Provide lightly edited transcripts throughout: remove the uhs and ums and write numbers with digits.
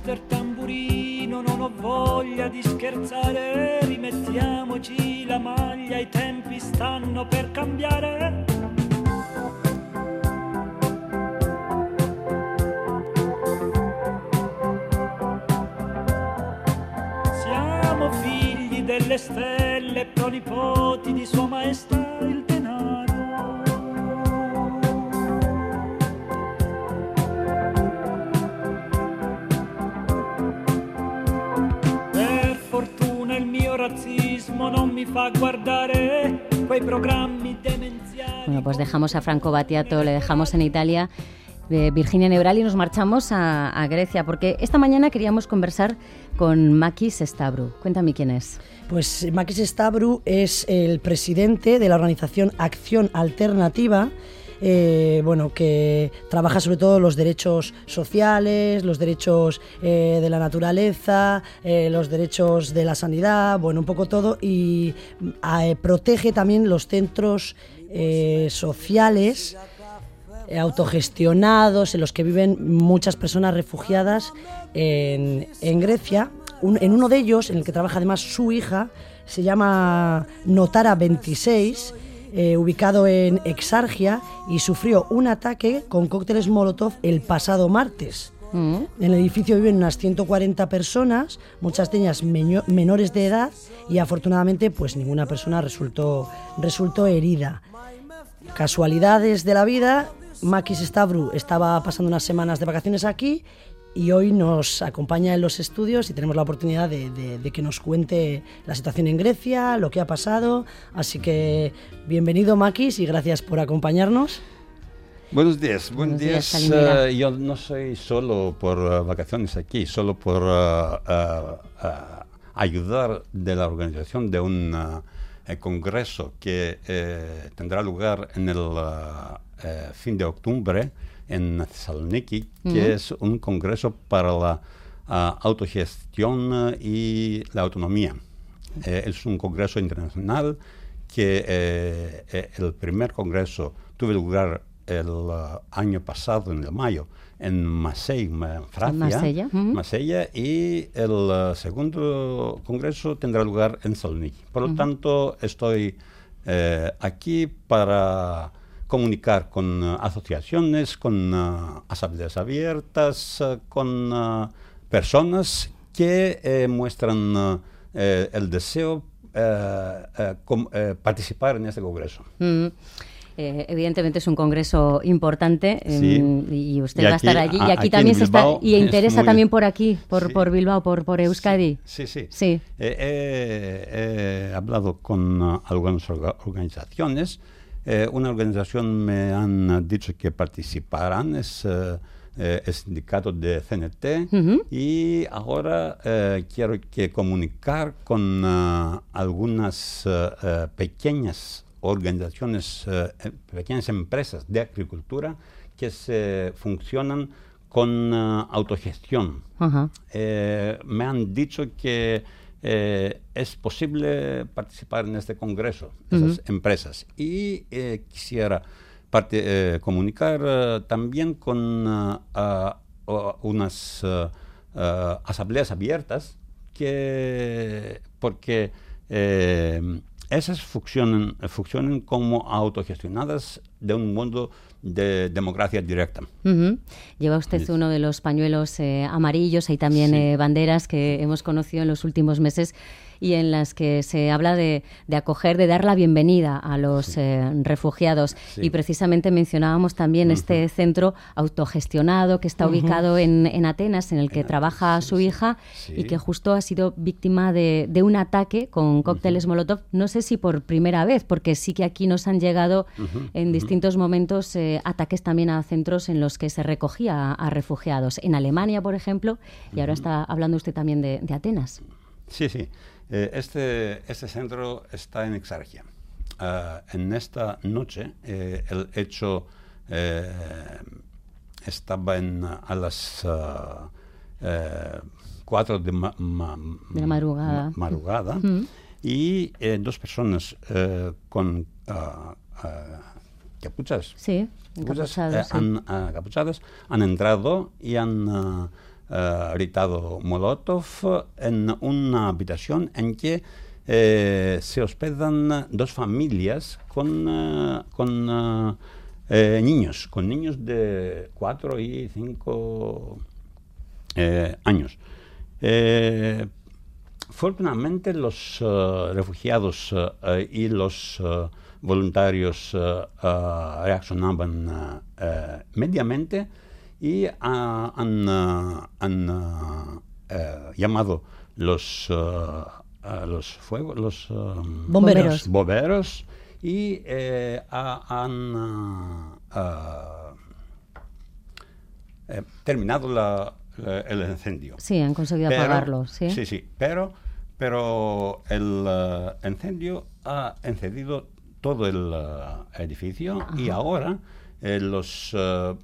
Mister Tamburino, non ho voglia di scherzare, rimettiamoci la maglia, i tempi stanno per cambiare. Siamo figli delle stelle, pronipoti di Sua Maestà il denaro. Per fortuna il mio razzismo non mi fa guardare quei programmi demenziali. Bueno, pues dejamos a Franco Battiato, le dejamos en Italia, Virginia Neurali, y nos marchamos a Grecia, porque esta mañana queríamos conversar con Makis Stavru. Cuéntame quién es. Pues Makis Stavru es el presidente de la organización Acción Alternativa, que trabaja sobre todo los derechos sociales, los derechos de la naturaleza, los derechos de la sanidad, un poco todo, y protege también los centros sociales autogestionados en los que viven muchas personas refugiadas en Grecia. En uno de ellos, en el que trabaja además su hija, se llama Notara 26, ubicado en Exargia, y sufrió un ataque con cócteles Molotov el pasado martes. En el edificio viven unas 140 personas, muchas de ellas menores de edad, y afortunadamente pues ninguna persona resultó herida. Casualidades de la vida, Makis Stavru estaba pasando unas semanas de vacaciones aquí y hoy nos acompaña en los estudios y tenemos la oportunidad de que nos cuente la situación en Grecia, lo que ha pasado. Así que bienvenido, Makis, y gracias por acompañarnos. Buenos días. Yo no soy solo por vacaciones aquí, solo por ayudar de la organización de un congreso que tendrá lugar en el fin de octubre en Thessaloniki, que es un congreso para la autogestión y la autonomía. Es un congreso internacional que el primer congreso tuvo lugar el año pasado, en el mayo, en Marsella, Francia. Marsella, y el segundo congreso tendrá lugar en Thessaloniki. Por lo tanto, estoy aquí para comunicar con asociaciones, con asambleas abiertas, con personas que muestran el deseo participar en este congreso. Evidentemente es un congreso importante, sí. Y usted va a estar allí, y aquí también se está, y interesa también por aquí, por Bilbao, por Euskadi. Sí. He hablado con algunas organizaciones. Una organización me han dicho que participarán, es el sindicato de CNT, y ahora quiero comunicar con algunas pequeñas organizaciones, pequeñas empresas de agricultura que funcionan con autogestión. Me han dicho que es posible participar en este congreso, esas empresas. Y quisiera comunicar también con unas asambleas abiertas, porque esas funcionan como autogestionadas de un mundo de democracia directa. Lleva usted uno de los pañuelos amarillos, hay también banderas que hemos conocido en los últimos meses y en las que se habla de acoger, de dar la bienvenida a los refugiados. Y precisamente mencionábamos también este centro autogestionado que está ubicado en Atenas, en el que trabaja su hija y que justo ha sido víctima de un ataque con cócteles Molotov. No sé si por primera vez, porque sí que aquí nos han llegado en distintos momentos ataques también a centros en los que se recogía a refugiados. En Alemania, por ejemplo, y ahora está hablando usted también de Atenas. Sí. Este centro está en Exargia. En esta noche el hecho estaba a las 4 de la madrugada. Y dos personas con capuchas, encapuchadas, capuchadas han entrado y han gritado Molotov en una habitación en que se hospedan dos familias con niños de 4 y 5 años. Fortunadamente los refugiados y los voluntarios reaccionaban mediamente y han llamado los bomberos y han terminado el incendio. Sí, han conseguido apagarlo. Sí, sí, pero el incendio ha encendido todo el edificio. Ajá. Y ahora los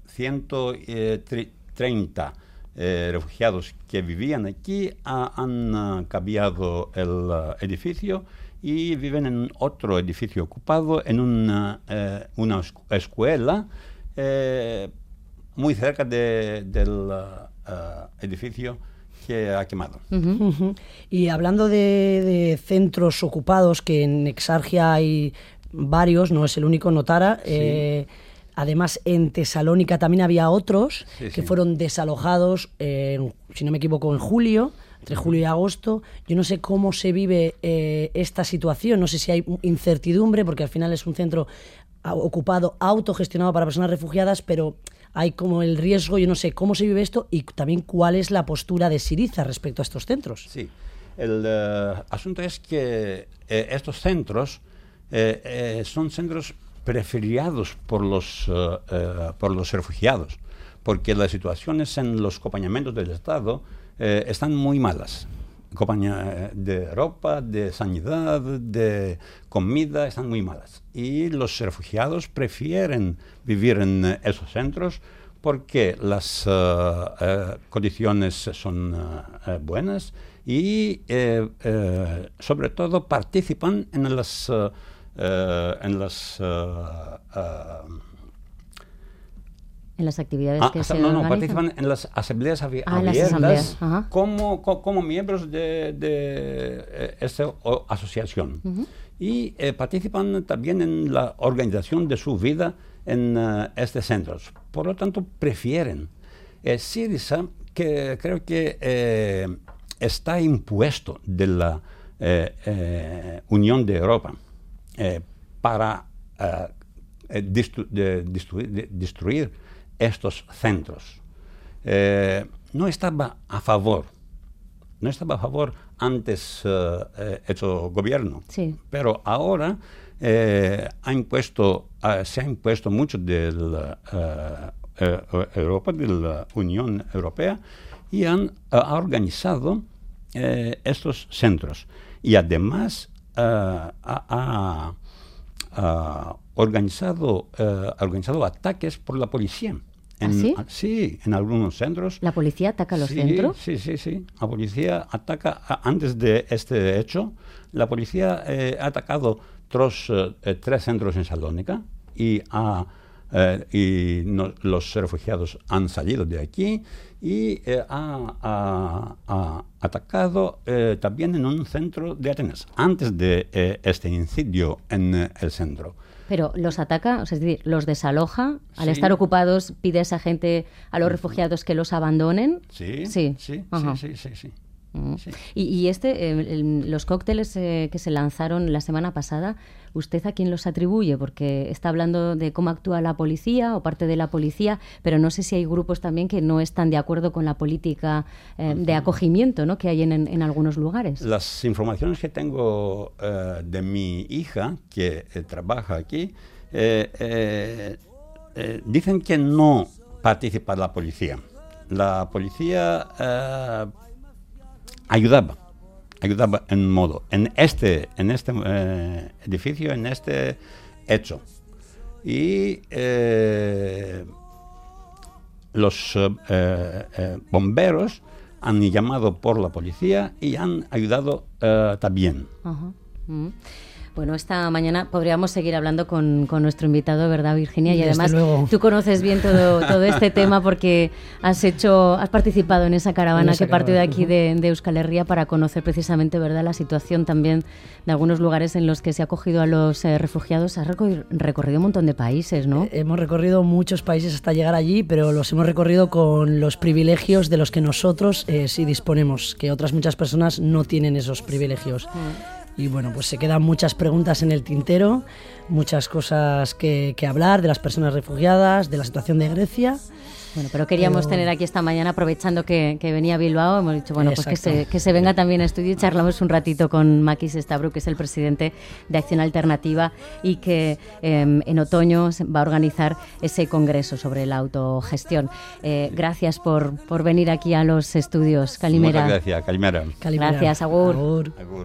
130 refugiados que vivían aquí han cambiado el edificio y viven en otro edificio ocupado, en una escuela muy cerca del edificio que ha quemado. Uh-huh. Uh-huh. Y hablando de centros ocupados, que en Exargia hay varios, no es el único, Notara. Sí. Además, en Tesalónica también había otros que fueron desalojados, si no me equivoco, en julio, entre julio y agosto. Yo no sé cómo se vive esta situación, no sé si hay incertidumbre, porque al final es un centro ocupado, autogestionado para personas refugiadas, pero hay como el riesgo, yo no sé cómo se vive esto y también cuál es la postura de Syriza respecto a estos centros. Sí, el asunto es que estos centros son centros preferidos por los refugiados, porque las situaciones en los acompañamientos del Estado están muy malas. De ropa, de sanidad, de comida, están muy malas. Y los refugiados prefieren vivir en esos centros porque las condiciones son buenas y sobre todo participan en las actividades que se organizan. Participan en las asambleas abiertas como miembros de esta asociación. Uh-huh. Y participan también en la organización de su vida en estos centros. Por lo tanto, prefieren. Syriza, que creo que está impuesto de la Unión de Europa para destruir estos centros. No estaba a favor antes hecho gobierno, sí. Pero ahora se ha impuesto mucho de la Europa, de la Unión Europea, y han organizado estos centros. Y además ha organizado ataques por la policía. Sí, en algunos centros. ¿La policía ataca los centros? Sí. La policía ataca, antes de este hecho, la policía ha atacado tres centros en Salónica y los refugiados han salido de aquí y ha atacado también en un centro de Atenas, antes de este incendio en el centro. Pero los ataca, es decir, los desaloja, al estar ocupados pide a esa gente, a los refugiados, que los abandonen. Sí. Sí. Sí. Y los cócteles que se lanzaron la semana pasada, ¿usted a quién los atribuye? Porque está hablando de cómo actúa la policía o parte de la policía, pero no sé si hay grupos también que no están de acuerdo con la política de acogimiento, ¿no?, que hay en algunos lugares. Las informaciones que tengo de mi hija, que trabaja aquí, dicen que no participa la policía. La policía ayudaba en modo, en este edificio, en este hecho. Y los bomberos han llamado por la policía y han ayudado también. Uh-huh. Bueno, esta mañana podríamos seguir hablando con nuestro invitado, ¿verdad, Virginia? Y Desde además luego. tú conoces bien todo este tema porque has participado en esa caravana que partió de aquí de Euskal Herria para conocer precisamente, ¿verdad?, la situación también de algunos lugares en los que se ha acogido a los refugiados. Has recorrido un montón de países, ¿no? Hemos recorrido muchos países hasta llegar allí, pero los hemos recorrido con los privilegios de los que nosotros sí disponemos, que otras muchas personas no tienen esos privilegios. Y bueno, pues se quedan muchas preguntas en el tintero, muchas cosas que hablar de las personas refugiadas, de la situación de Grecia. Bueno, pero queríamos tener aquí esta mañana, aprovechando que venía a Bilbao, hemos dicho, bueno, pues que se venga también a estudio y charlamos un ratito con Makis Stavru, que es el presidente de Acción Alternativa y que en otoño va a organizar ese congreso sobre la autogestión. Gracias por venir aquí a los estudios, Kalimera. Muchas gracias, Kalimera. Gracias, agur. Agur. Agur.